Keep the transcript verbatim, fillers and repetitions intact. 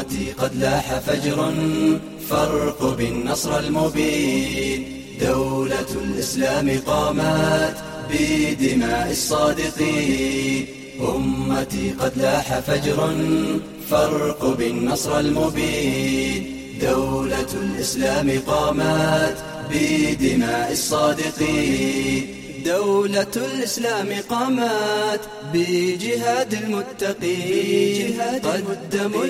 أمتي قد لاح فجر فارقب النصر المبين. دولة الإسلام قامت بدماء الصادقين. أمتي قد لاح فجر فارقب النصر المبين. دولة الإسلام قامت بدماء الصادقين. دولة الإسلام قامت بجهاد المتقين. قدموا